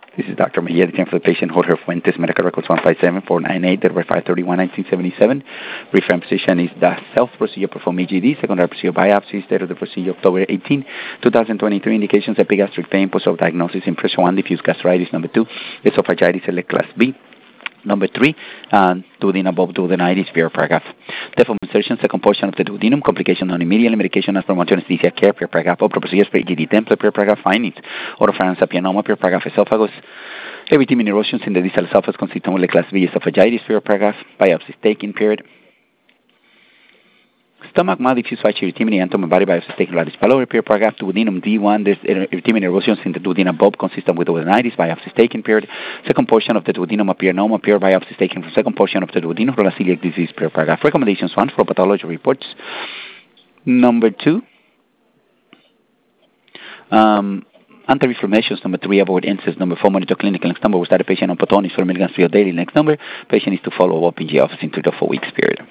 This is Dr. Mejia, the for the patient, Jorge Fuentes, medical records 157-498, date 5/31/1977. Reference position is the self-procedure performed EGD, secondary procedure biopsy, date of the procedure October 18, 2023. Indications: epigastric pain, post-op diagnosis, impression 1, diffuse gastritis. Number 2, esophagitis, select class B. Number 3, duodenum above duodenitis, via paragraph. Deform insertion, second portion of the duodenum, complication non immediately, medication as promoted anesthesia care, per paragraph. Upper procedures for EGD template, per paragraph. Findings: oropharynx saphenoma, per paragraph. Esophagus, erythema erosions in the distal esophagus consistent with class B esophagitis, per paragraph. Biopsies taken, period. Stomach, mild diffuse white erythema, anatomy, body biopsies taken, lattice pylori, per paragraph. Duodenum D1, there's erythema erosions in the duodenum above consistent with duodenitis, biopsies taken, period. Second portion of the duodenum appear normal, per biopsies taken from second portion of the duodenum from celiac disease, per paragraph. Recommendations: 1, for pathology reports. Number 2, anti-inflammations. Number 3, avoid incest. Number 4, monitor clinical. Next number, we start a patient on Potonis 4 milligrams per daily. Next number, patient is to follow up in the office in 3 to 4 weeks, period.